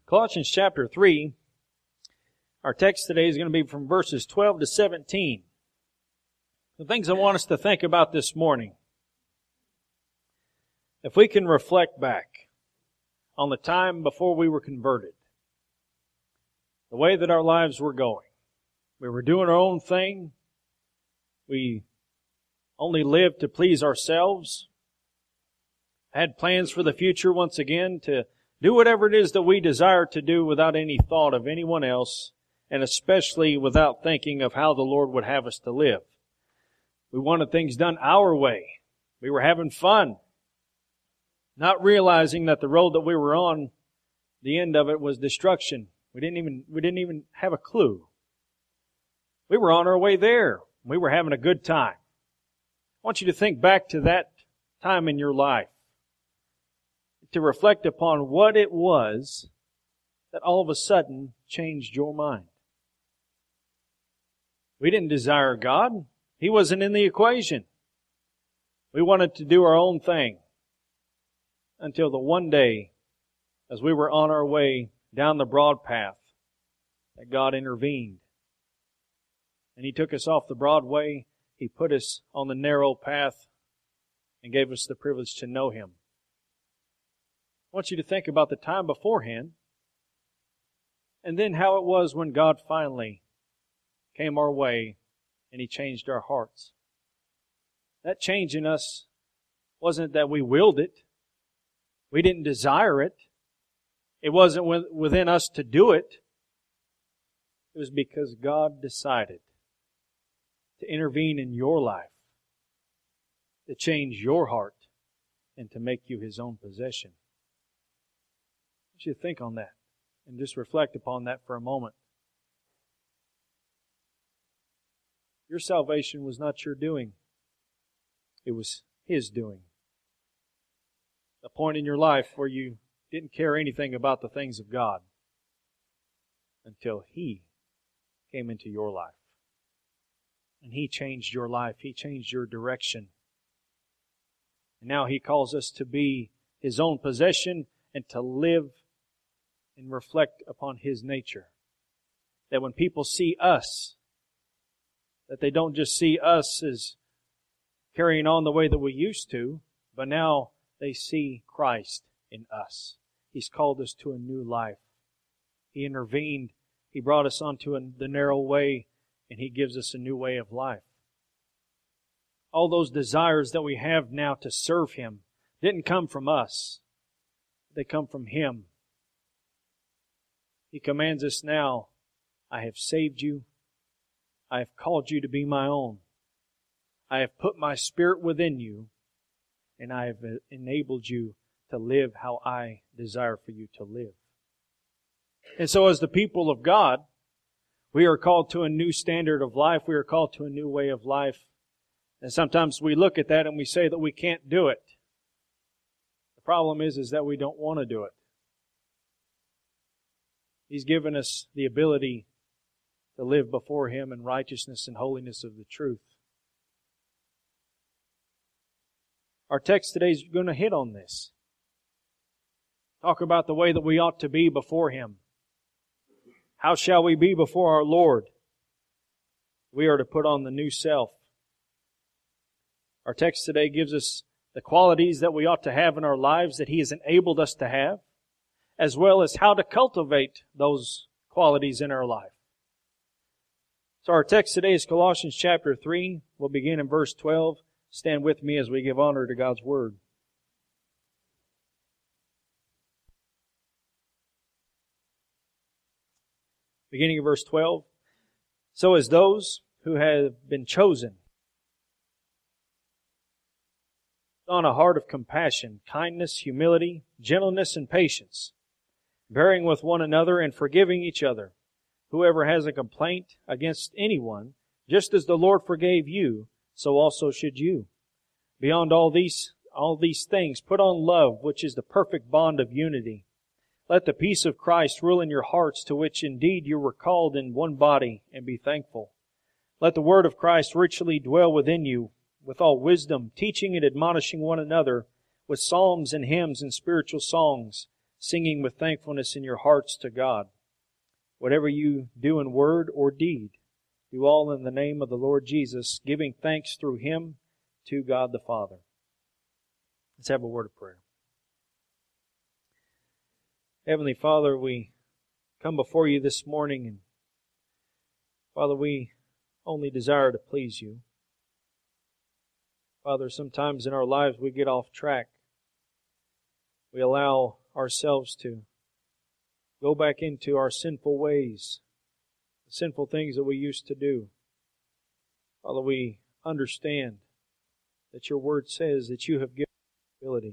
Colossians chapter 3, our text today is going to be from verses 12 to 17. The things I want us to think about this morning. If we can reflect back on the time before we were converted, the way that our lives were going. We were doing our own thing. We only lived to please ourselves. Had plans for the future once again to do whatever it is that we desire to do without any thought of anyone else, and especially without thinking of how the Lord would have us to live. We wanted things done our way. We were having fun, not realizing that the road that we were on, the end of it was destruction. We didn't even have a clue. We were on our way there. We were having a good time. I want you to think back to that time in your life, to reflect upon what it was that all of a sudden changed your mind. We didn't desire God. He wasn't in the equation. We wanted to do our own thing until the one day, as we were on our way down the broad path, that God intervened. And He took us off the broad way. He put us on the narrow path and gave us the privilege to know Him. I want you to think about the time beforehand and then how it was when God finally came our way and He changed our hearts. That change in us wasn't that we willed it. We didn't desire it. It wasn't within us to do it. It was because God decided to intervene in your life, to change your heart, and to make you His own possession. I want you to think on that and just reflect upon that for a moment. Your salvation was not your doing. It was His doing. A point in your life where you didn't care anything about the things of God until He came into your life. And He changed your life. He changed your direction. And now He calls us to be His own possession and to live and reflect upon His nature. That when people see us, that they don't just see us as carrying on the way that we used to, but now they see Christ in us. He's called us to a new life. He intervened. He brought us onto the narrow way, and He gives us a new way of life. All those desires that we have now to serve Him didn't come from us. They come from Him. He commands us now, I have saved you. I have called you to be my own. I have put my Spirit within you, and I have enabled you to live how I desire for you to live. And so as the people of God, we are called to a new standard of life. We are called to a new way of life. And sometimes we look at that and we say that we can't do it. The problem is that we don't want to do it. He's given us the ability to live before Him in righteousness and holiness of the truth. Our text today is going to hit on this. Talk about the way that we ought to be before Him. How shall we be before our Lord? We are to put on the new self. Our text today gives us the qualities that we ought to have in our lives that He has enabled us to have, as well as how to cultivate those qualities in our life. So our text today is Colossians chapter 3. We'll begin in verse 12. Stand with me as we give honor to God's Word. Beginning of verse 12. So as those who have been chosen, on a heart of compassion, kindness, humility, gentleness, and patience, bearing with one another and forgiving each other. Whoever has a complaint against anyone, just as the Lord forgave you, so also should you. Beyond all these things, put on love, which is the perfect bond of unity. Let the peace of Christ rule in your hearts, to which indeed you were called in one body, and be thankful. Let the word of Christ richly dwell within you, with all wisdom, teaching and admonishing one another with psalms and hymns and spiritual songs, singing with thankfulness in your hearts to God. Whatever you do in word or deed, do all in the name of the Lord Jesus, giving thanks through Him to God the Father. Let's have a word of prayer. Heavenly Father, we come before You this morning, and Father, we only desire to please You. Father, sometimes in our lives we get off track. We allow ourselves to go back into our sinful ways, the sinful things that we used to do. Father, we understand that Your Word says that You have given us ability.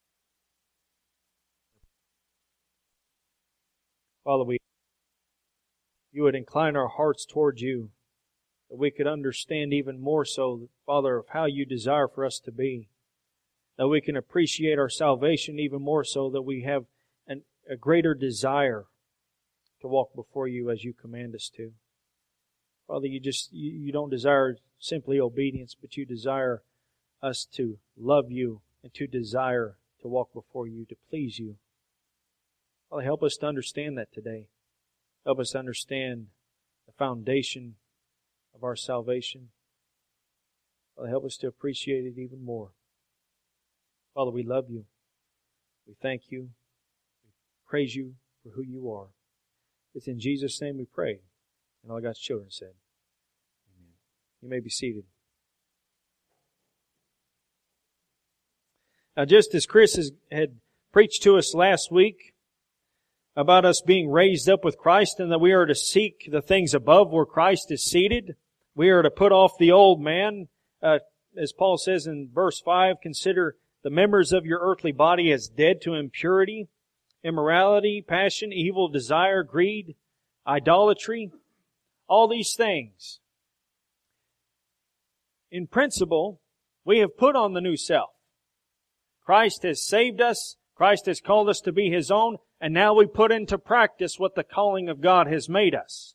Father, You would incline our hearts towards You, that we could understand even more so, Father, of how You desire for us to be. That we can appreciate our salvation even more so, that we have a greater desire to walk before You as You command us to. Father, You don't desire simply obedience, but You desire us to love You and to desire to walk before You, to please You. Father, help us to understand that today. Help us to understand the foundation of our salvation. Father, help us to appreciate it even more. Father, we love You. We thank You. We praise You for who You are. It's in Jesus' name we pray. And all God's children said, Amen. You may be seated. Now, just as Chris had preached to us last week about us being raised up with Christ and that we are to seek the things above where Christ is seated, we are to put off the old man. As Paul says in verse 5, consider the members of your earthly body as dead to impurity, immorality, passion, evil desire, greed, idolatry, all these things. In principle, we have put on the new self. Christ has saved us. Christ has called us to be His own. And now we put into practice what the calling of God has made us.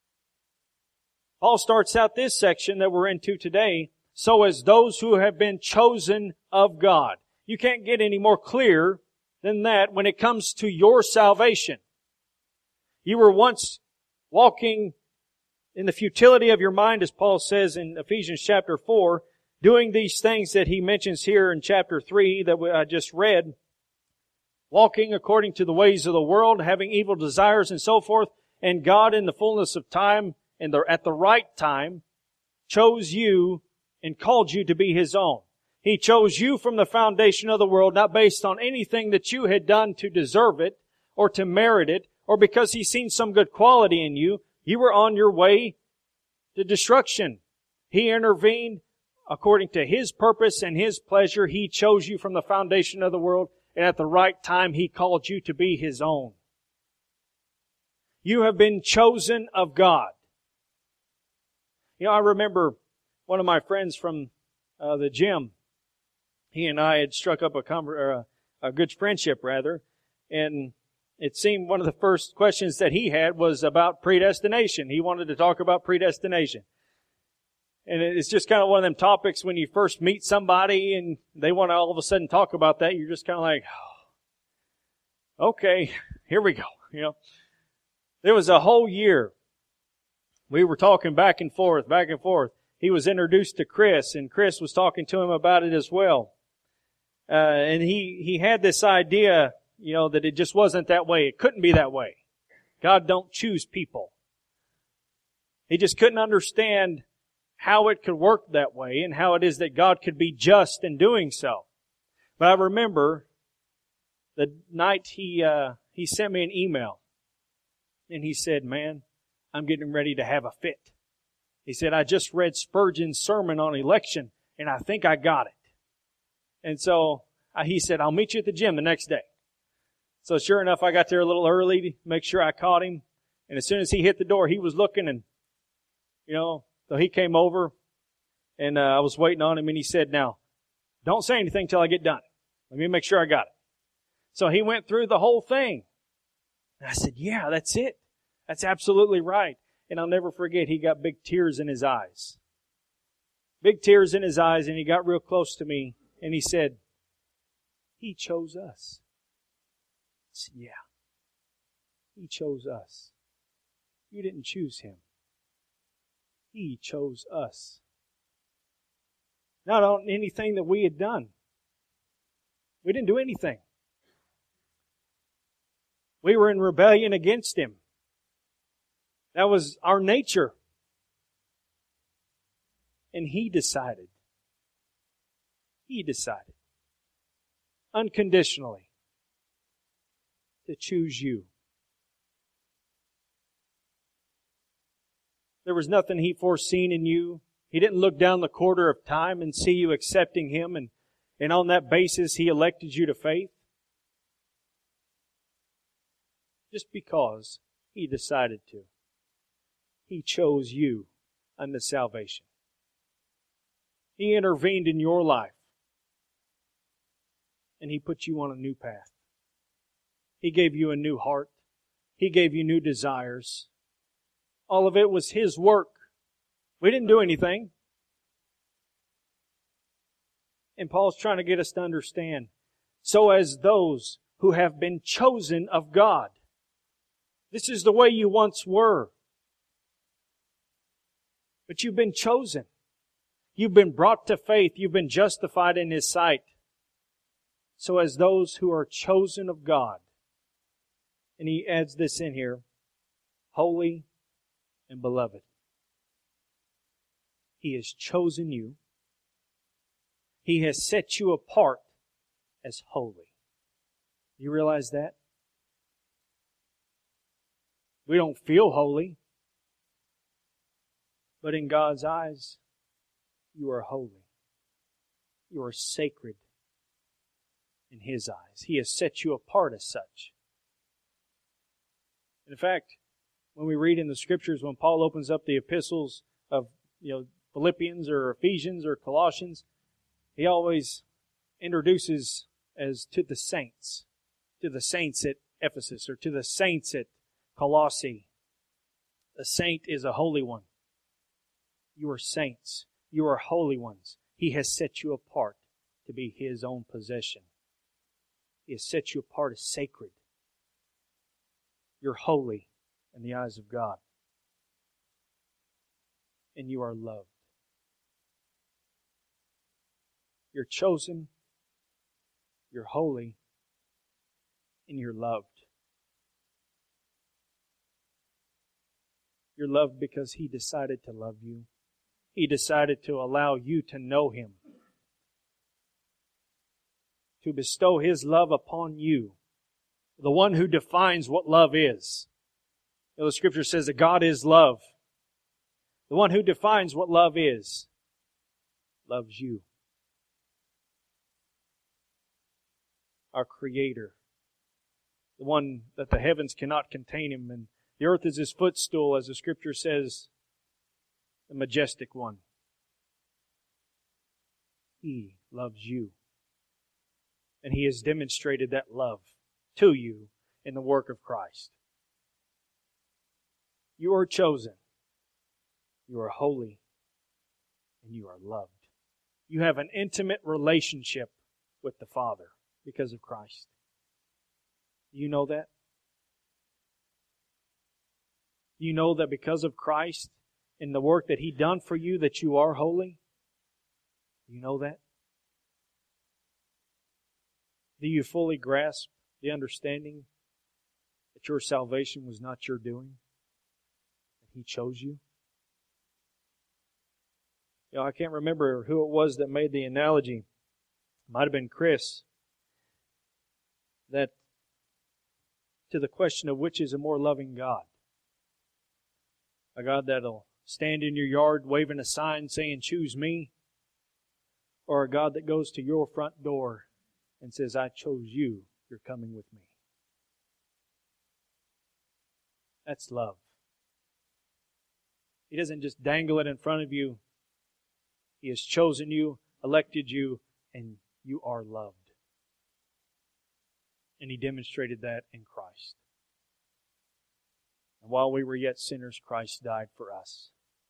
Paul starts out this section that we're into today, so as those who have been chosen of God. You can't get any more clear than that when it comes to your salvation. You were once walking in the futility of your mind, as Paul says in Ephesians chapter 4, doing these things that he mentions here in chapter 3 that I just read, walking according to the ways of the world, having evil desires and so forth, and God in the fullness of time and at the right time chose you and called you to be His own. He chose you from the foundation of the world, not based on anything that you had done to deserve it or to merit it, or because He's seen some good quality in you. You were on your way to destruction. He intervened according to His purpose and His pleasure. He chose you from the foundation of the world, and at the right time He called you to be His own. You have been chosen of God. You know, I remember one of my friends from the gym. He and I had struck up a good friendship, rather, and it seemed one of the first questions that he had was about predestination. He wanted to talk about predestination. And it's just kind of one of them topics when you first meet somebody and they want to all of a sudden talk about that. You're just kind of like, oh, okay, here we go. You know, there was a whole year. We were talking back and forth. He was introduced to Chris, and Chris was talking to him about it as well. And he had this idea, you know, that it just wasn't that way. It couldn't be that way. God don't choose people. He just couldn't understand how it could work that way and how it is that God could be just in doing so. But I remember the night he sent me an email, and he said, "Man, I'm getting ready to have a fit." He said, "I just read Spurgeon's sermon on election, and I think I got it." And so he said, "I'll meet you at the gym the next day." So sure enough, I got there a little early to make sure I caught him. And as soon as he hit the door, he was looking, and, you know, so he came over, and I was waiting on him, and he said, "Now, don't say anything till I get done. Let me make sure I got it." So he went through the whole thing. And I said, "Yeah, that's it. That's absolutely right." And I'll never forget, he got big tears in his eyes. Big tears in his eyes, and he got real close to me, and he said, "He chose us." said, yeah, He chose us. You didn't choose Him. He chose us. Not on anything that we had done. We didn't do anything. We were in rebellion against Him. That was our nature. And He decided. He decided. Unconditionally. To choose you. There was nothing He foreseen in you. He didn't look down the quarter of time and see you accepting Him, and on that basis He elected you to faith. Just because He decided to. He chose you unto salvation. He intervened in your life. And He put you on a new path. He gave you a new heart. He gave you new desires. All of it was His work. We didn't do anything. And Paul's trying to get us to understand. So as those who have been chosen of God. This is the way you once were. But you've been chosen. You've been brought to faith. You've been justified in His sight. So as those who are chosen of God. And he adds this in here. Holy and beloved. He has chosen you. He has set you apart as holy. Do you realize that? We don't feel holy. But in God's eyes, you are holy. You are sacred in His eyes. He has set you apart as such. In fact, when we read in the Scriptures, when Paul opens up the epistles of Philippians or Ephesians or Colossians, he always introduces as to the saints at Ephesus or to the saints at Colossae. A saint is a holy one. You are saints. You are holy ones. He has set you apart to be His own possession. He has set you apart as sacred. You're holy in the eyes of God. And you are loved. You're chosen, you're holy, and you're loved. You're loved because He decided to love you. He decided to allow you to know Him. To bestow His love upon you. The one who defines what love is. The Scripture says that God is love. The one who defines what love is, loves you. Our Creator. The one that the heavens cannot contain Him, and the earth is His footstool, as the Scripture says, the majestic one. He loves you. And He has demonstrated that love to you in the work of Christ. You are chosen. You are holy. And you are loved. You have an intimate relationship with the Father because of Christ. Do you know that? Do you know that because of Christ and the work that He done for you that you are holy? Do you know that? Do you fully grasp the understanding that your salvation was not your doing? That He chose you? I can't remember who it was that made the analogy. It might have been Chris. That to the question of which is a more loving God. A God that'll stand in your yard waving a sign saying, choose me. Or a God that goes to your front door and says, I chose you. You're coming with me. That's love. He doesn't just dangle it in front of you. He has chosen you, elected you, and you are loved. And He demonstrated that in Christ. And while we were yet sinners, Christ died for us.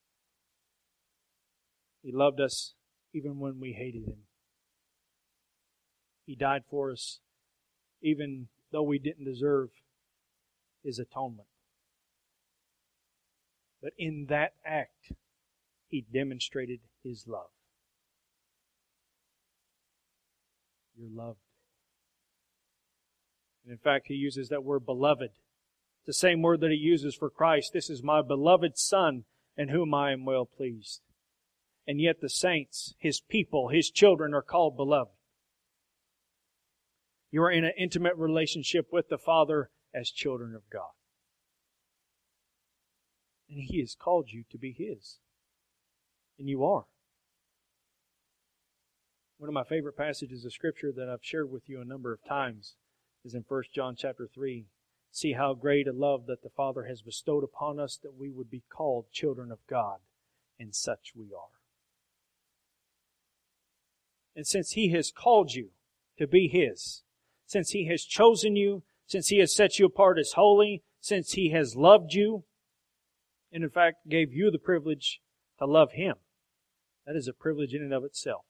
He loved us even when we hated Him. He died for us even though we didn't deserve His atonement. But in that act, He demonstrated His love. You're loved. And in fact, He uses that word beloved. It's the same word that He uses for Christ. This is my beloved Son, in whom I am well pleased. And yet the saints, His people, His children are called beloved. You are in an intimate relationship with the Father as children of God. And He has called you to be His. And you are. One of my favorite passages of Scripture that I've shared with you a number of times is in 1 John chapter 3. See how great a love that the Father has bestowed upon us that we would be called children of God, and such we are. And since He has called you to be His, since He has chosen you, since He has set you apart as holy, since He has loved you, and in fact gave you the privilege to love Him, that is a privilege in and of itself.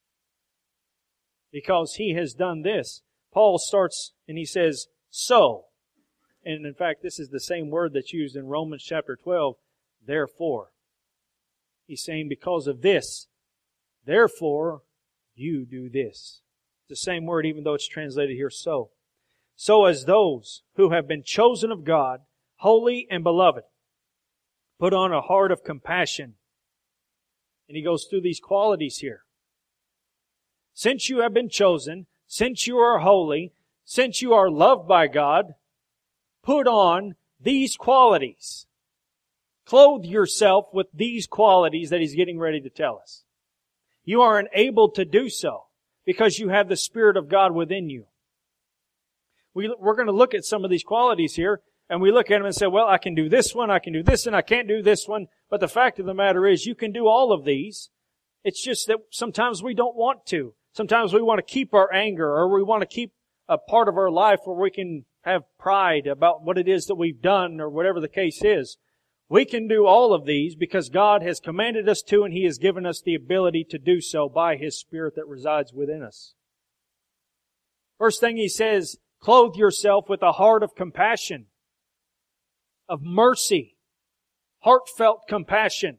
Because He has done this, Paul starts and he says, so. And in fact, this is the same word that's used in Romans chapter 12, therefore. He's saying because of this, therefore you do this. It's the same word even though it's translated here so. So as those who have been chosen of God, holy and beloved, put on a heart of compassion. And he goes through these qualities here. Since you have been chosen, since you are holy, since you are loved by God, put on these qualities. Clothe yourself with these qualities that He's getting ready to tell us. You are enabled to do so because you have the Spirit of God within you. We're going to look at some of these qualities here, and we look at them and say, well, I can do this one, I can do this, and I can't do this one. But the fact of the matter is, you can do all of these. It's just that sometimes we don't want to. Sometimes we want to keep our anger, or we want to keep a part of our life where we can have pride about what it is that we've done, or whatever the case is. We can do all of these because God has commanded us to, and He has given us the ability to do so by His Spirit that resides within us. First thing He says, clothe yourself with a heart of compassion, of mercy, heartfelt compassion.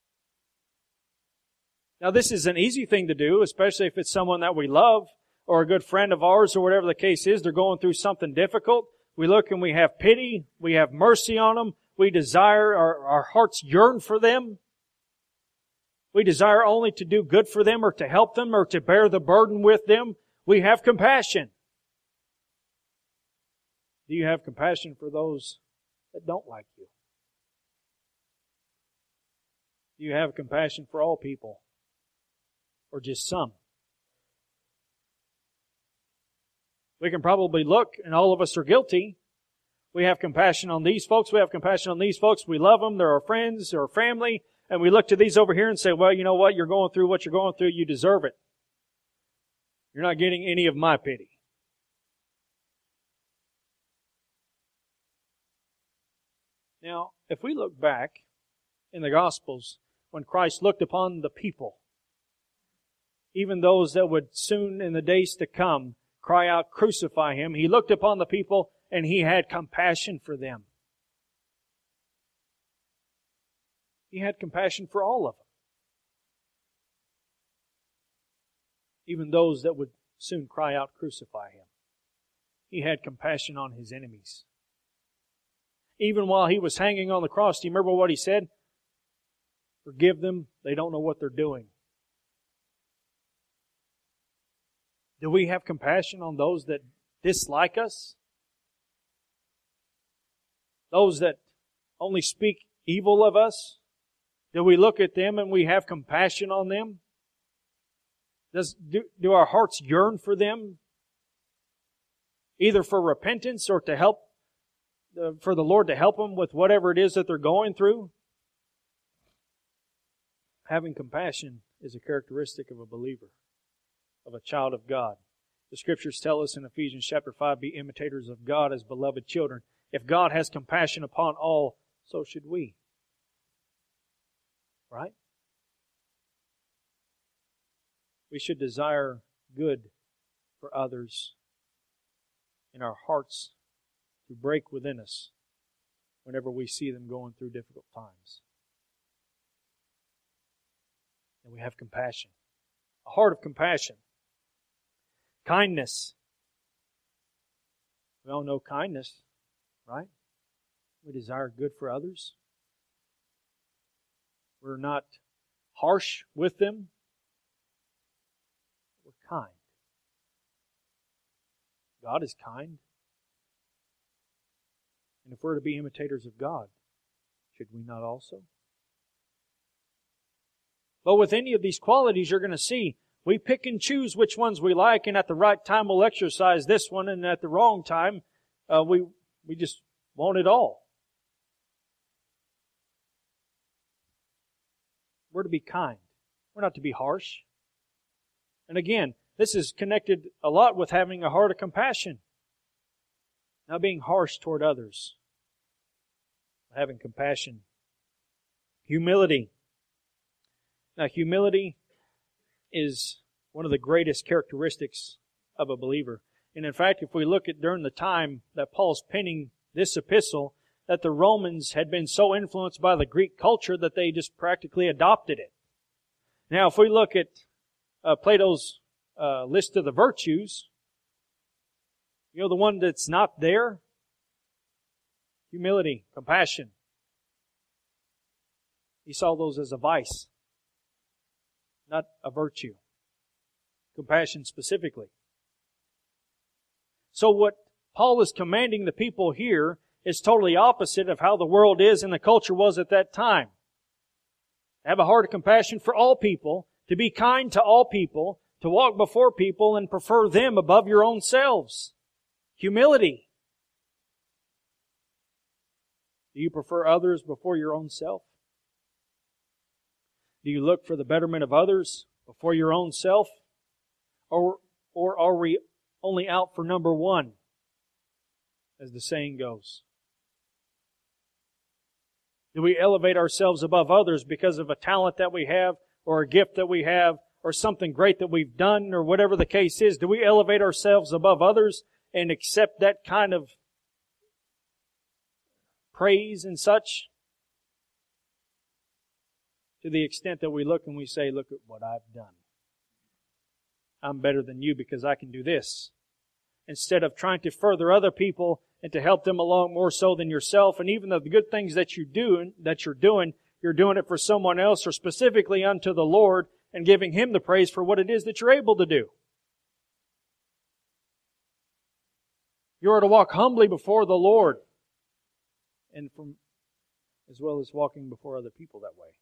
Now this is an easy thing to do, especially if it's someone that we love or a good friend of ours or whatever the case is. They're going through something difficult. We look and we have pity. We have mercy on them. We desire, our hearts yearn for them. We desire only to do good for them or to help them or to bear the burden with them. We have compassion. Do you have compassion for those that don't like you? Do you have compassion for all people? Or just some? We can probably look, and all of us are guilty. We have compassion on these folks. We have compassion on these folks. We love them. They're our friends or family. And we look to these over here and say, well, you know what? You're going through what you're going through. You deserve it. You're not getting any of my pity. Now, if we look back in the Gospels, when Christ looked upon the people, even those that would soon in the days to come cry out, crucify Him, He looked upon the people and He had compassion for them. He had compassion for all of them. Even those that would soon cry out, crucify Him. He had compassion on His enemies. Even while He was hanging on the cross, do you remember what He said? Forgive them, they don't know what they're doing. Do we have compassion on those that dislike us? Those that only speak evil of us? Do we look at them and we have compassion on them? Do our hearts yearn for them? Either for repentance or to help, for the Lord to help them with whatever it is that they're going through? Having compassion is a characteristic of a believer, of a child of God. The Scriptures tell us in Ephesians chapter 5, be imitators of God as beloved children. If God has compassion upon all, so should we. Right? We should desire good for others in our hearts to break within us whenever we see them going through difficult times. And we have compassion. A heart of compassion. Kindness. We all know kindness, right? We desire good for others. We're not harsh with them. We're kind. God is kind. And if we're to be imitators of God, should we not also? But with any of these qualities, you're going to see we pick and choose which ones we like, and at the right time we'll exercise this one, and at the wrong time we just want it all. We're to be kind. We're not to be harsh. And again, this is connected a lot with having a heart of compassion. Not being harsh toward others. Having compassion. Humility. Now, humility is one of the greatest characteristics of a believer. And in fact, if we look at during the time that Paul's penning this epistle, that the Romans had been so influenced by the Greek culture that they just practically adopted it. Now, if we look at Plato's list of the virtues, you know the one that's not there? Humility, compassion. He saw those as a vice, not a virtue. Compassion specifically. So what Paul is commanding the people here is totally opposite of how the world is and the culture was at that time. Have a heart of compassion for all people, to be kind to all people, to walk before people and prefer them above your own selves. Humility. Do you prefer others before your own self? Do you look for the betterment of others before your own self? Or are we only out for number one, as the saying goes? Do we elevate ourselves above others because of a talent that we have, or a gift that we have, or something great that we've done, or whatever the case is? Do we elevate ourselves above others and accept that kind of praise and such? To the extent that we look and we say, look at what I've done. I'm better than you because I can do this. Instead of trying to further other people and to help them along more so than yourself. And even the good things that you're doing, you're doing it for someone else or specifically unto the Lord and giving Him the praise for what it is that you're able to do. You are to walk humbly before the Lord, and as well as walking before other people that way.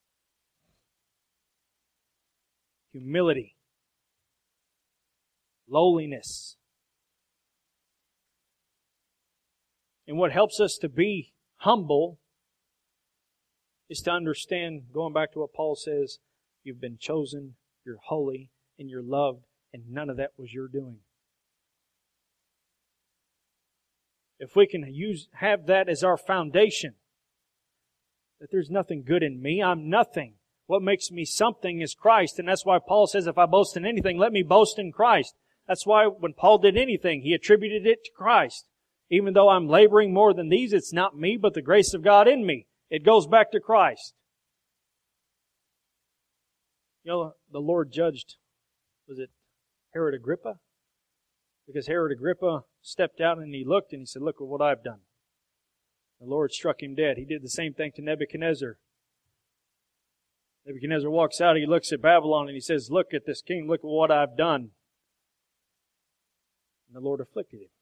Humility. Lowliness. And what helps us to be humble is to understand, going back to what Paul says, you've been chosen, you're holy, and you're loved, and none of that was your doing. If we can have that as our foundation, that there's nothing good in me, I'm nothing. What makes me something is Christ, and that's why Paul says, if I boast in anything, let me boast in Christ. That's why when Paul did anything, he attributed it to Christ. Even though I'm laboring more than these, it's not me, but the grace of God in me. It goes back to Christ. You know, the Lord judged, was it Herod Agrippa? Because Herod Agrippa stepped out and he looked and he said, look at what I've done. The Lord struck him dead. He did the same thing to Nebuchadnezzar. Nebuchadnezzar walks out, he looks at Babylon and he says, look at this king, look at what I've done. And the Lord afflicted him.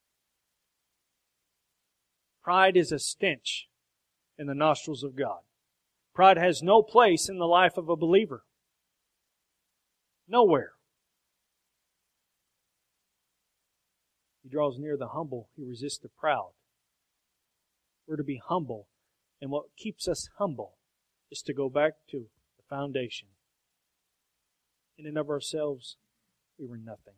Pride is a stench in the nostrils of God. Pride has no place in the life of a believer. Nowhere. He draws near the humble. He resists the proud. We're to be humble. And what keeps us humble is to go back to the foundation. In and of ourselves, we were nothing.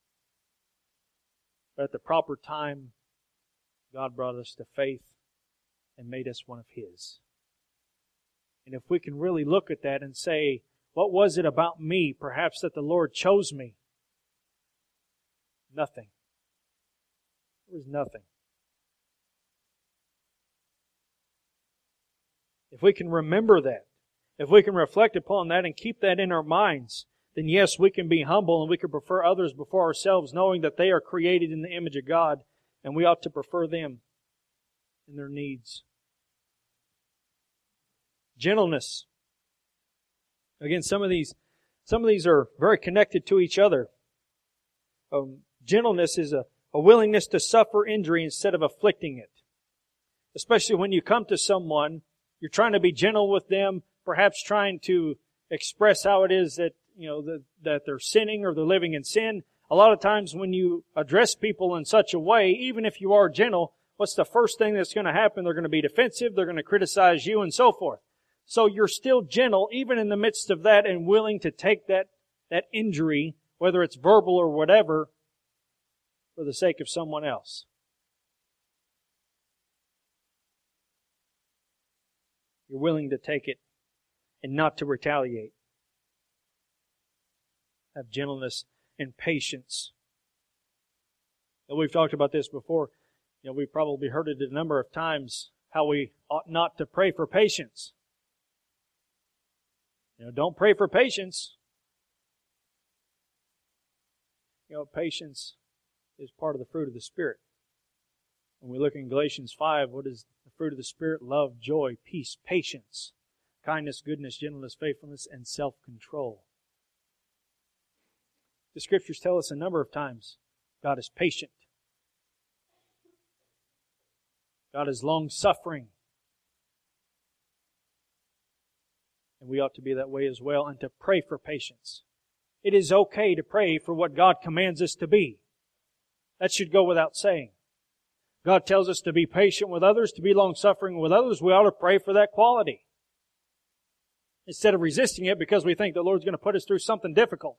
But at the proper time, God brought us to faith and made us one of His. And if we can really look at that and say, what was it about me, perhaps, that the Lord chose me? Nothing. There was nothing. If we can remember that, if we can reflect upon that and keep that in our minds, then yes, we can be humble and we can prefer others before ourselves, knowing that they are created in the image of God, and we ought to prefer them in their needs. Gentleness. Again, some of these are very connected to each other. Gentleness is a willingness to suffer injury instead of afflicting it. Especially when you come to someone, you're trying to be gentle with them, perhaps trying to express how it is that, that they're sinning or they're living in sin. A lot of times when you address people in such a way, even if you are gentle, what's the first thing that's going to happen? They're going to be defensive, they're going to criticize you, and so forth. So you're still gentle, even in the midst of that, and willing to take that injury, whether it's verbal or whatever, for the sake of someone else. You're willing to take it and not to retaliate. Have gentleness and patience. And we've talked about this before. We've probably heard it a number of times, how we ought not to pray for patience. Don't pray for patience. Patience is part of the fruit of the Spirit. When we look in Galatians 5, what is the fruit of the Spirit? Love, joy, peace, patience, kindness, goodness, gentleness, faithfulness, and self-control. The Scriptures tell us a number of times God is patient. God is long-suffering. And we ought to be that way as well, and to pray for patience. It is okay to pray for what God commands us to be. That should go without saying. God tells us to be patient with others, to be long-suffering with others. We ought to pray for that quality, instead of resisting it because we think the Lord's going to put us through something difficult.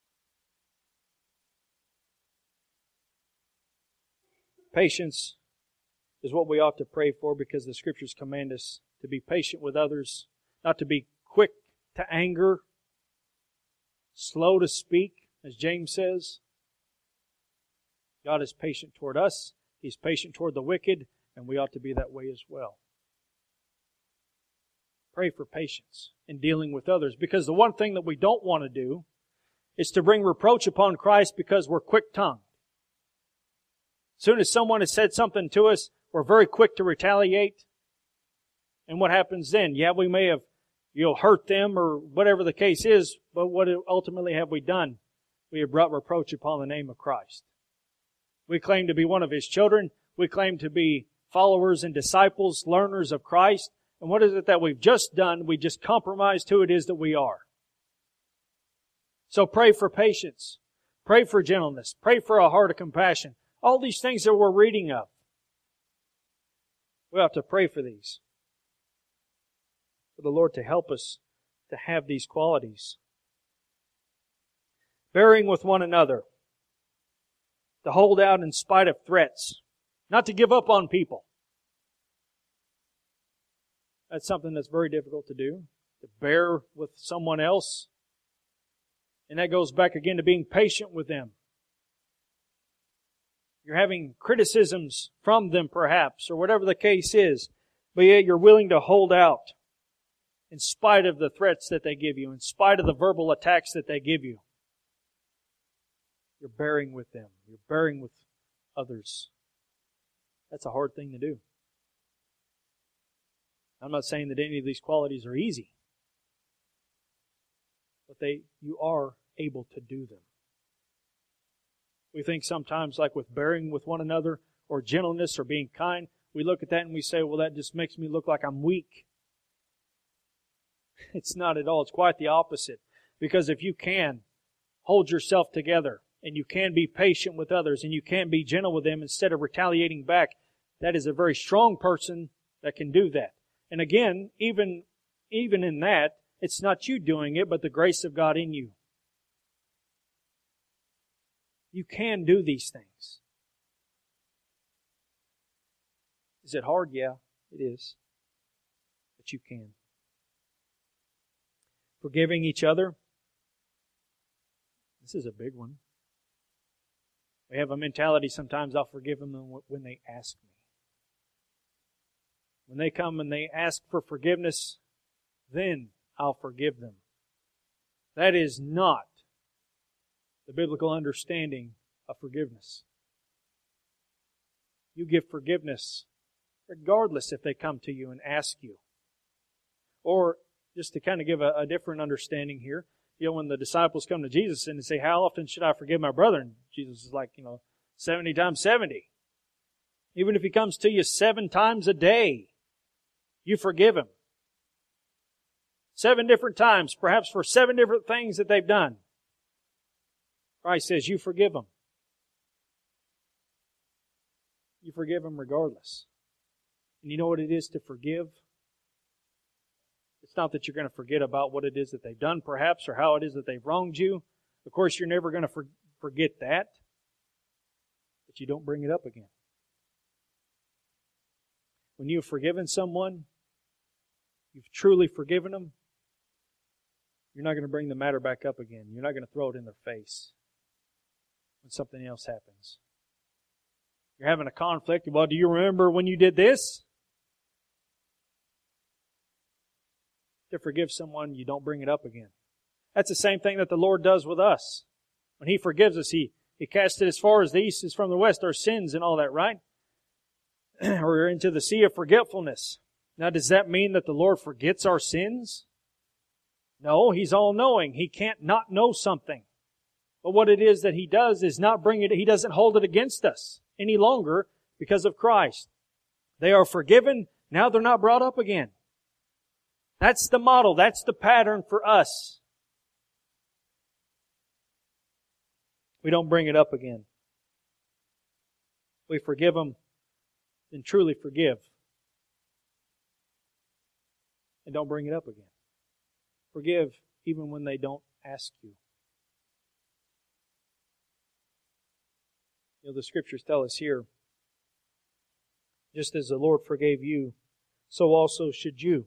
Patience is what we ought to pray for, because the Scriptures command us to be patient with others, not to be quick to anger, slow to speak, as James says. God is patient toward us. He's patient toward the wicked, and we ought to be that way as well. Pray for patience in dealing with others, because the one thing that we don't want to do is to bring reproach upon Christ because we're quick-tongued. As soon as someone has said something to us, we're very quick to retaliate. And what happens then? Yeah, we may have hurt them or whatever the case is, but what ultimately have we done? We have brought reproach upon the name of Christ. We claim to be one of His children. We claim to be followers and disciples, learners of Christ. And what is it that we've just done? We just compromised who it is that we are. So pray for patience. Pray for gentleness. Pray for a heart of compassion. All these things that we're reading of. We ought to pray for these. For the Lord to help us to have these qualities. Bearing with one another. To hold out in spite of threats. Not to give up on people. That's something that's very difficult to do. To bear with someone else. And that goes back again to being patient with them. You're having criticisms from them perhaps, or whatever the case is, but yet you're willing to hold out in spite of the threats that they give you, in spite of the verbal attacks that they give you. You're bearing with them. You're bearing with others. That's a hard thing to do. I'm not saying that any of these qualities are easy, but you are able to do them. We think sometimes, like with bearing with one another, or gentleness, or being kind, we look at that and we say, well, that just makes me look like I'm weak. It's not at all. It's quite the opposite. Because if you can hold yourself together, and you can be patient with others, and you can be gentle with them instead of retaliating back, that is a very strong person that can do that. And again, even in that, it's not you doing it, but the grace of God in you. You can do these things. Is it hard? Yeah, it is. But you can. Forgiving each other. This is a big one. We have a mentality sometimes, I'll forgive them when they ask me. When they come and they ask for forgiveness, then I'll forgive them. That is not the biblical understanding of forgiveness. You give forgiveness regardless if they come to you and ask you. Or, just to kind of give a different understanding here, when the disciples come to Jesus and they say, how often should I forgive my brother? And Jesus is like, 70 times 70. Even if he comes to you 7 times a day, you forgive him. 7 different times, perhaps for 7 different things that they've done. Christ says you forgive them. You forgive them regardless. And you know what it is to forgive? It's not that you're going to forget about what it is that they've done, perhaps, or how it is that they've wronged you. Of course, you're never going to forget that. But you don't bring it up again. When you've forgiven someone, you've truly forgiven them, you're not going to bring the matter back up again. You're not going to throw it in their face when something else happens. You're having a conflict. Well, do you remember when you did this? To forgive someone, you don't bring it up again. That's the same thing that the Lord does with us. When He forgives us, He casts it as far as the east is from the west, our sins and all that, right? Or into the sea of forgetfulness. Now, does that mean that the Lord forgets our sins? No, He's all-knowing. He can't not know something. But what it is that He does is not bring it, He doesn't hold it against us any longer because of Christ. They are forgiven, now they're not brought up again. That's the model, that's the pattern for us. We don't bring it up again. We forgive them, then truly forgive. And don't bring it up again. Forgive even when they don't ask you. The Scriptures tell us here, just as the Lord forgave you, so also should you.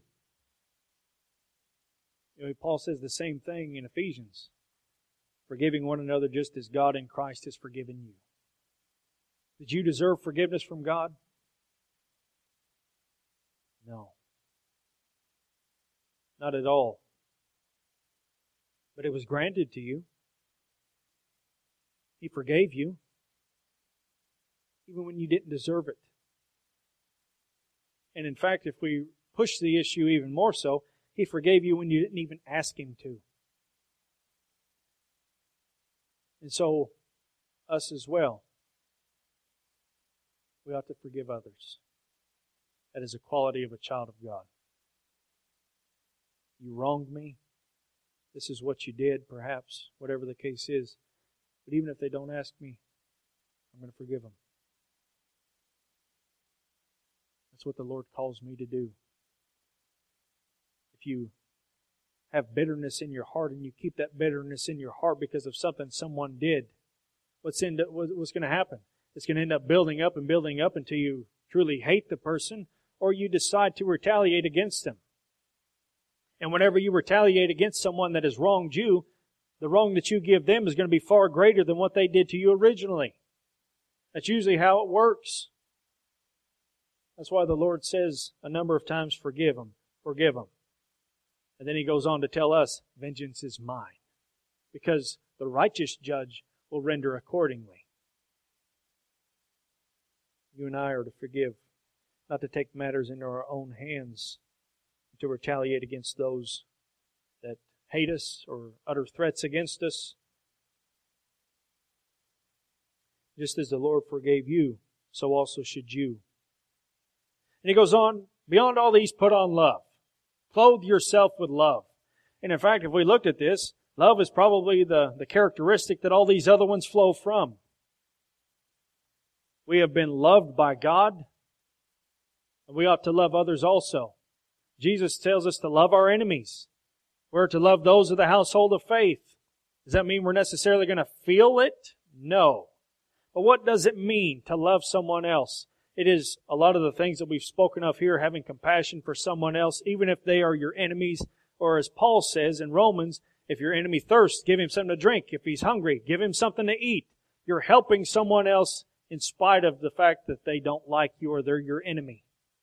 Paul says the same thing in Ephesians. Forgiving one another just as God in Christ has forgiven you. Did you deserve forgiveness from God? No. Not at all. But it was granted to you. He forgave you, even when you didn't deserve it. And in fact, if we push the issue even more so, He forgave you when you didn't even ask Him to. And so, us as well, we ought to forgive others. That is a quality of a child of God. You wronged me. This is what you did, perhaps, whatever the case is. But even if they don't ask me, I'm going to forgive them. That's what the Lord calls me to do. If you have bitterness in your heart and you keep that bitterness in your heart because of something someone did, what's going to happen? It's going to end up building up until you truly hate the person or you decide to retaliate against them. And whenever you retaliate against someone that has wronged you, the wrong that you give them is going to be far greater than what they did to you originally. That's usually how it works. That's why the Lord says a number of times, forgive them, forgive them. And then He goes on to tell us, vengeance is mine. Because the righteous judge will render accordingly. You and I are to forgive, not to take matters into our own hands, to retaliate against those that hate us or utter threats against us. Just as the Lord forgave you, so also should you. And He goes on, beyond all these, put on love. Clothe yourself with love. And in fact, if we looked at this, love is probably the characteristic that all these other ones flow from. We have been loved by God, and we ought to love others also. Jesus tells us to love our enemies. We're to love those of the household of faith. Does that mean we're necessarily going to feel it? No. But what does it mean to love someone else? It is a lot of the things that we've spoken of here, having compassion for someone else, even if they are your enemies. Or as Paul says in Romans, if your enemy thirsts, give him something to drink. If he's hungry, give him something to eat. You're helping someone else in spite of the fact that they don't like you or they're your enemy.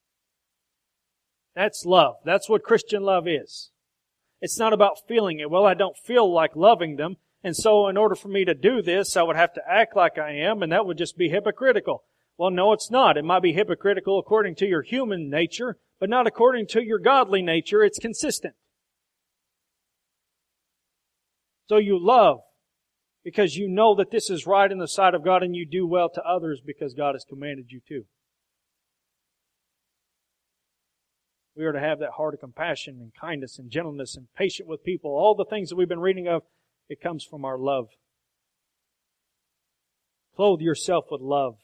That's love. That's what Christian love is. It's not about feeling it. Well, I don't feel like loving them, and so in order for me to do this, I would have to act like I am, and that would just be hypocritical. Well, no, it's not. It might be hypocritical according to your human nature, but not according to your godly nature. It's consistent. So you love because you know that this is right in the sight of God, and you do well to others because God has commanded you to. We are to have that heart of compassion and kindness and gentleness and patient with people. All the things that we've been reading of, it comes from our love. Clothe yourself with love.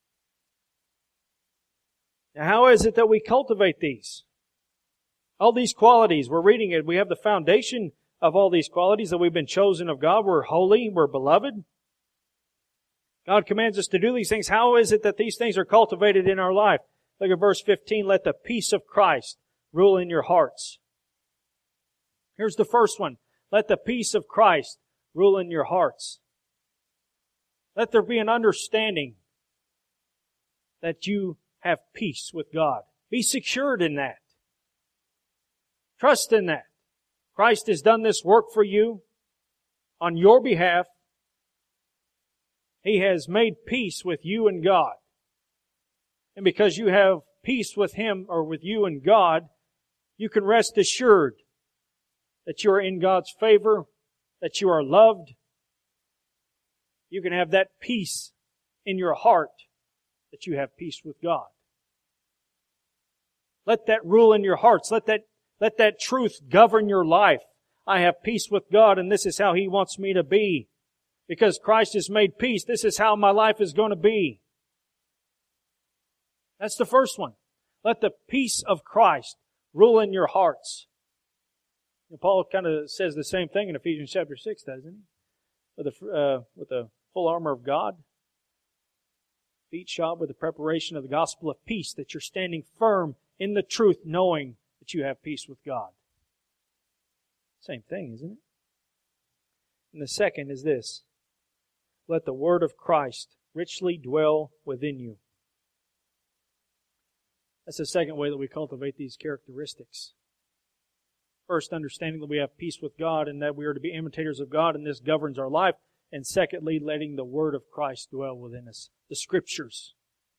Now, how is it that we cultivate these? All these qualities, we're reading it. We have the foundation of all these qualities that we've been chosen of God. We're holy. We're beloved. God commands us to do these things. How is it that these things are cultivated in our life? Look at verse 15. Let the peace of Christ rule in your hearts. Here's the first one. Let the peace of Christ rule in your hearts. Let there be an understanding that you have peace with God. Be secured in that. Trust in that. Christ has done this work for you on your behalf. He has made peace with you and God. And because you have peace with Him or with you and God, you can rest assured that you are in God's favor, that you are loved. You can have that peace in your heart that you have peace with God. Let that rule in your hearts. Let that truth govern your life. I have peace with God, and this is how He wants me to be. Because Christ has made peace, this is how my life is going to be. That's the first one. Let the peace of Christ rule in your hearts. And Paul kind of says the same thing in Ephesians chapter 6, doesn't he? With the full armor of God. Feet shod with the preparation of the gospel of peace, that you're standing firm in the truth, knowing that you have peace with God. Same thing, isn't it? And the second is this. Let the word of Christ richly dwell within you. That's the second way that we cultivate these characteristics. First, understanding that we have peace with God and that we are to be imitators of God, and this governs our life. And secondly, letting the word of Christ dwell within us. The Scriptures.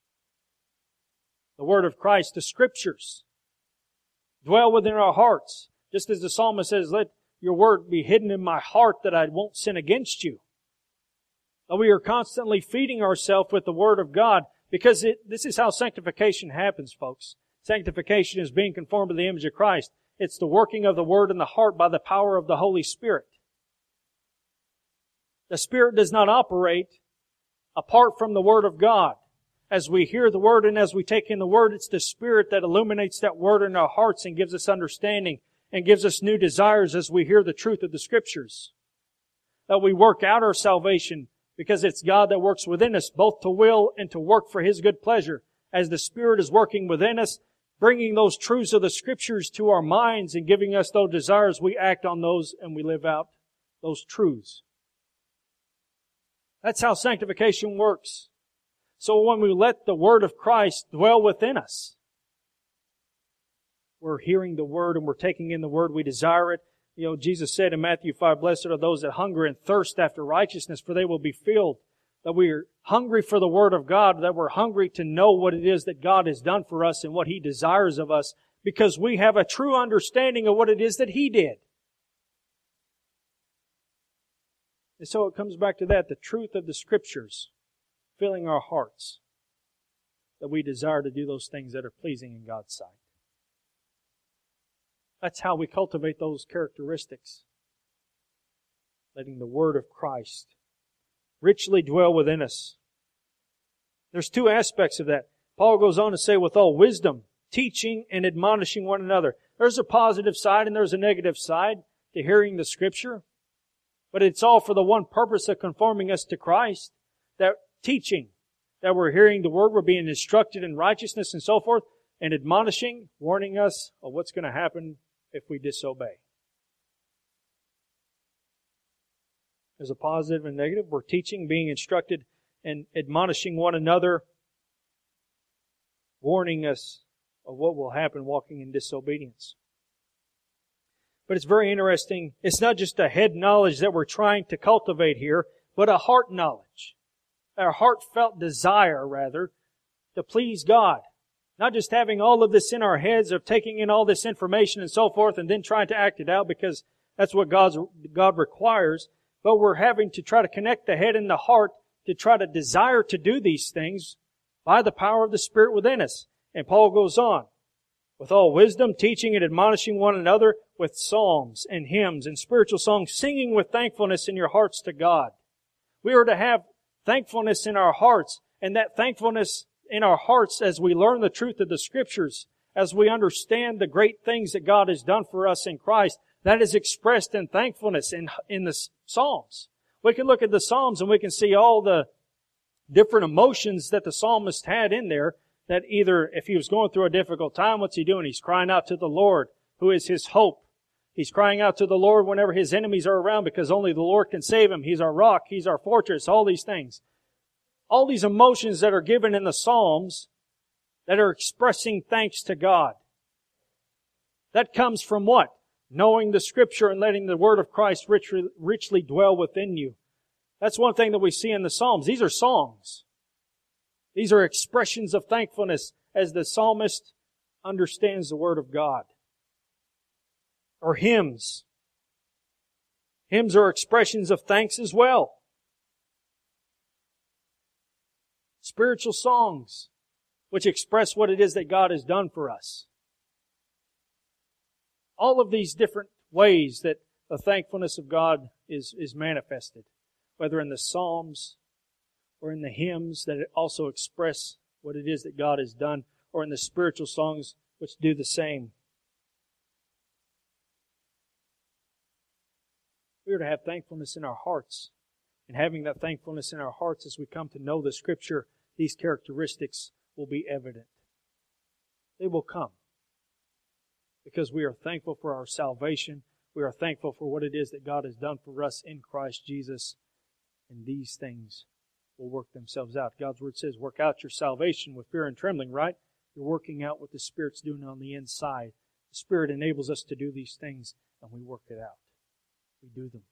The word of Christ, the Scriptures, dwell within our hearts. Just as the psalmist says, let your word be hidden in my heart that I won't sin against you. That we are constantly feeding ourselves with the word of God, because this is how sanctification happens, folks. Sanctification is being conformed to the image of Christ. It's the working of the word in the heart by the power of the Holy Spirit. The Spirit does not operate apart from the Word of God. As we hear the Word and as we take in the Word, it's the Spirit that illuminates that Word in our hearts and gives us understanding and gives us new desires as we hear the truth of the Scriptures. That we work out our salvation because it's God that works within us, both to will and to work for His good pleasure. As the Spirit is working within us, bringing those truths of the Scriptures to our minds and giving us those desires, we act on those and we live out those truths. That's how sanctification works. So when we let the Word of Christ dwell within us, we're hearing the Word and we're taking in the Word. We desire it. You know, Jesus said in Matthew 5, blessed are those that hunger and thirst after righteousness, for they will be filled. That we are hungry for the Word of God, that we're hungry to know what it is that God has done for us and what He desires of us, because we have a true understanding of what it is that He did. And so it comes back to that, the truth of the Scriptures filling our hearts, that we desire to do those things that are pleasing in God's sight. That's how we cultivate those characteristics. Letting the Word of Christ richly dwell within us. There's two aspects of that. Paul goes on to say, with all wisdom, teaching and admonishing one another. There's a positive side and there's a negative side to hearing the Scripture. But it's all for the one purpose of conforming us to Christ. That teaching, that we're hearing the Word, we're being instructed in righteousness and so forth, and admonishing, warning us of what's going to happen if we disobey. There's a positive and negative. We're teaching, being instructed, and admonishing one another, warning us of what will happen walking in disobedience. But it's very interesting. It's not just a head knowledge that we're trying to cultivate here, but a heart knowledge. Our heartfelt desire, rather, to please God. Not just having all of this in our heads of taking in all this information and so forth and then trying to act it out because that's what God requires. But we're having to try to connect the head and the heart to try to desire to do these things by the power of the Spirit within us. And Paul goes on, with all wisdom, teaching and admonishing one another with psalms and hymns and spiritual songs, singing with thankfulness in your hearts to God. We are to have thankfulness in our hearts, and that thankfulness in our hearts as we learn the truth of the Scriptures, as we understand the great things that God has done for us in Christ, that is expressed in thankfulness in the Psalms. We can look at the Psalms and we can see all the different emotions that the psalmist had in there, that either if he was going through a difficult time, what's he doing? He's crying out to the Lord, who is his hope. He's crying out to the Lord whenever his enemies are around because only the Lord can save him. He's our rock. He's our fortress. All these things. All these emotions that are given in the Psalms that are expressing thanks to God. That comes from what? Knowing the Scripture and letting the Word of Christ richly dwell within you. That's one thing that we see in the Psalms. These are songs. These are expressions of thankfulness as the psalmist understands the Word of God. Or hymns. Hymns are expressions of thanks as well. Spiritual songs, which express what it is that God has done for us. All of these different ways that the thankfulness of God is manifested, whether in the Psalms or in the hymns that also express what it is that God has done, or in the spiritual songs which do the same. We are to have thankfulness in our hearts. And having that thankfulness in our hearts as we come to know the Scripture, these characteristics will be evident. They will come. Because we are thankful for our salvation. We are thankful for what it is that God has done for us in Christ Jesus. And these things will work themselves out. God's Word says, work out your salvation with fear and trembling, right? You're working out what the Spirit's doing on the inside. The Spirit enables us to do these things, and we work it out. We do them.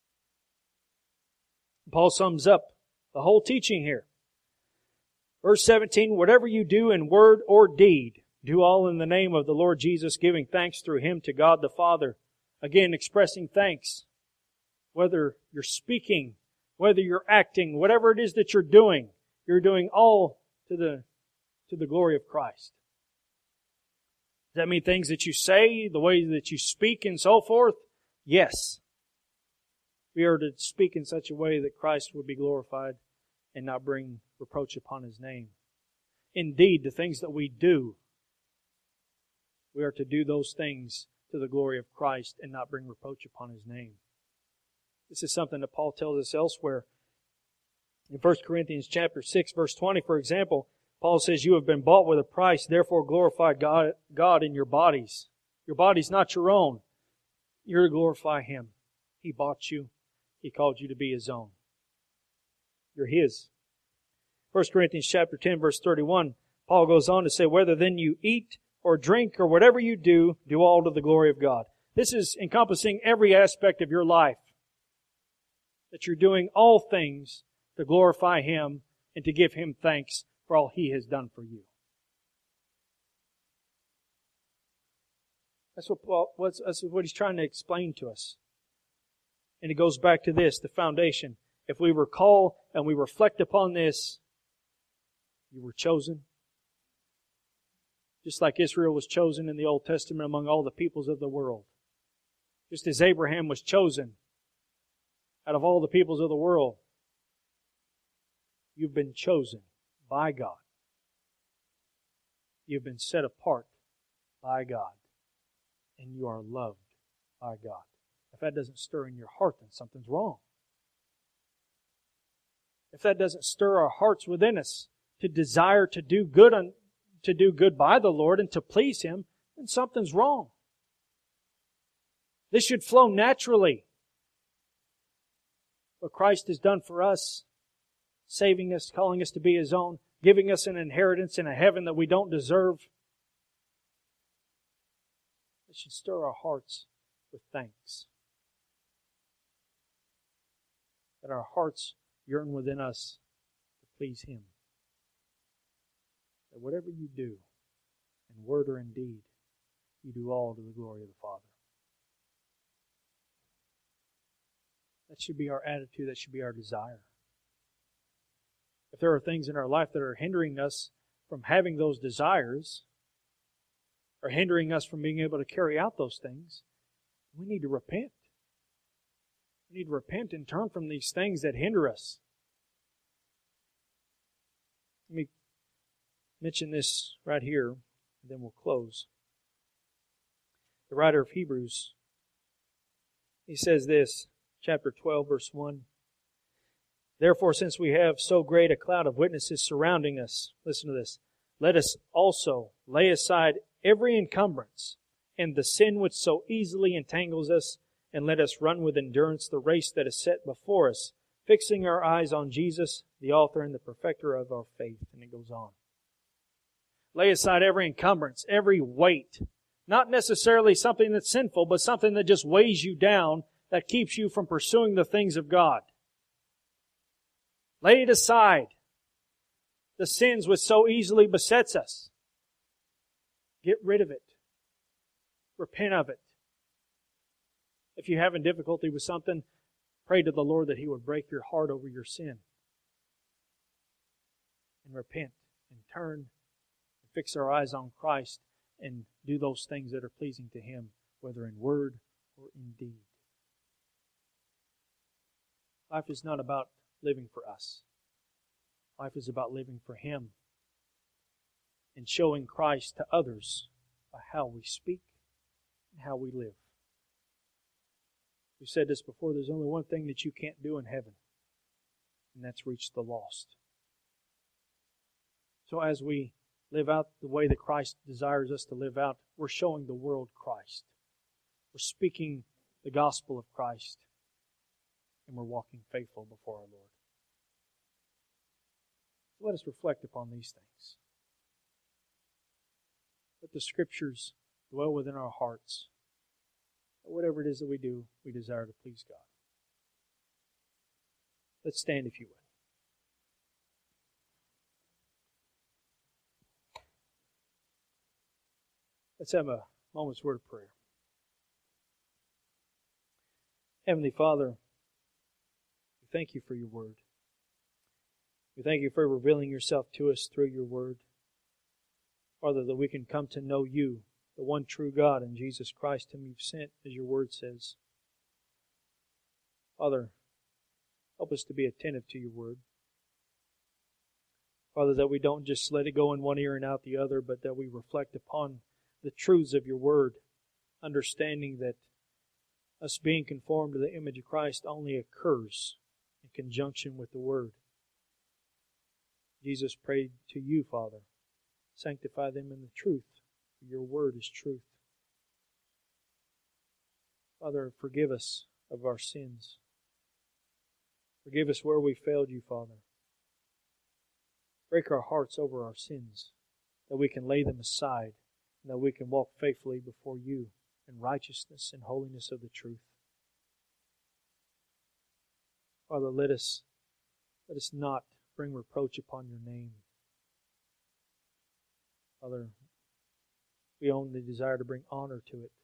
Paul sums up the whole teaching here. Verse 17, whatever you do in word or deed, do all in the name of the Lord Jesus, giving thanks through Him to God the Father. Again, expressing thanks. Whether you're speaking, whether you're acting, whatever it is that you're doing all to the glory of Christ. Does that mean things that you say, the way that you speak and so forth? Yes. We are to speak in such a way that Christ would be glorified and not bring reproach upon His name. Indeed, the things that we do, we are to do those things to the glory of Christ and not bring reproach upon His name. This is something that Paul tells us elsewhere. In 1 Corinthians chapter 6, verse 20, for example, Paul says, you have been bought with a price, therefore glorify God in your bodies. Your body's not your own. You're to glorify Him. He bought you. He called you to be His own. You're His. 1 Corinthians chapter 10, verse 31, Paul goes on to say, whether then you eat or drink or whatever you do, do all to the glory of God. This is encompassing every aspect of your life. That you're doing all things to glorify Him and to give Him thanks for all He has done for you. That's what he's trying to explain to us. And it goes back to this, the foundation. If we recall and we reflect upon this, you were chosen. Just like Israel was chosen in the Old Testament among all the peoples of the world. Just as Abraham was chosen out of all the peoples of the world. You've been chosen by God. You've been set apart by God. And you are loved by God. If that doesn't stir in your heart, then something's wrong. If that doesn't stir our hearts within us to desire to do good by the Lord and to please Him, then something's wrong. This should flow naturally. what Christ has done for us, saving us, calling us to be His own, giving us an inheritance in a heaven that we don't deserve. It should stir our hearts with thanks. That our hearts yearn within us to please Him. That whatever you do, in word or in deed, you do all to the glory of the Father. That should be our attitude. That should be our desire. If there are things in our life that are hindering us from having those desires, or hindering us from being able to carry out those things, we need to repent. We need to repent and turn from these things that hinder us. Let me mention this right here, and then we'll close. The writer of Hebrews, he says this, chapter 12, verse 1. Therefore, since we have so great a cloud of witnesses surrounding us, listen to this, let us also lay aside every encumbrance and the sin which so easily entangles us, and let us run with endurance the race that is set before us, fixing our eyes on Jesus, the author and the perfecter of our faith. And it goes on. Lay aside every encumbrance, every weight. Not necessarily something that's sinful, but something that just weighs you down, that keeps you from pursuing the things of God. Lay it aside. The sins which so easily besets us. Get rid of it. Repent of it. If you're having difficulty with something, pray to the Lord that He would break your heart over your sin. And repent and turn and fix our eyes on Christ and do those things that are pleasing to Him, whether in word or in deed. Life is not about living for us. Life is about living for Him and showing Christ to others by how we speak and how we live. We've said this before, there's only one thing that you can't do in heaven, and that's reach the lost. So as we live out the way that Christ desires us to live out, we're showing the world Christ. We're speaking the gospel of Christ, and we're walking faithful before our Lord. So let us reflect upon these things. Let the Scriptures dwell within our hearts. Whatever it is that we do, we desire to please God. Let's stand if you would. Let's have a moment's word of prayer. Heavenly Father, we thank You for Your word. We thank You for revealing Yourself to us through Your word. Father, that we can come to know You, the one true God, and Jesus Christ, whom You've sent, as Your word says. Father, help us to be attentive to Your word. Father, that we don't just let it go in one ear and out the other, but that we reflect upon the truths of Your word, understanding that us being conformed to the image of Christ only occurs in conjunction with the word. Jesus prayed to You, Father, sanctify them in the truth. Your word is truth. Father, forgive us of our sins. Forgive us where we failed You, Father. Break our hearts over our sins, that we can lay them aside, and that we can walk faithfully before You in righteousness and holiness of the truth. Father, let us not bring reproach upon Your name. Father, we only desire to bring honor to it.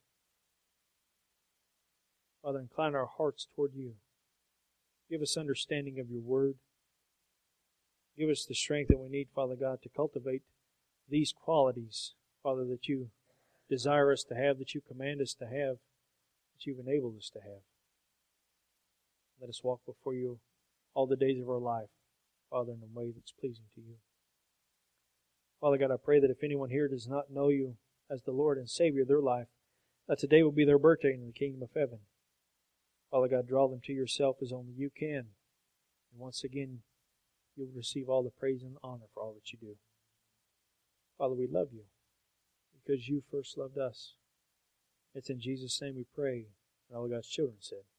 Father, incline our hearts toward You. Give us understanding of Your word. Give us the strength that we need, Father God, to cultivate these qualities, Father, that You desire us to have, that You command us to have, that You've enabled us to have. Let us walk before You all the days of our life, Father, in a way that's pleasing to You. Father God, I pray that if anyone here does not know You as the Lord and Savior of their life, that today will be their birthday in the kingdom of heaven. Father God, draw them to Yourself as only You can. And once again, You'll receive all the praise and honor for all that You do. Father, we love You because You first loved us. It's in Jesus' name we pray, and all God's children said.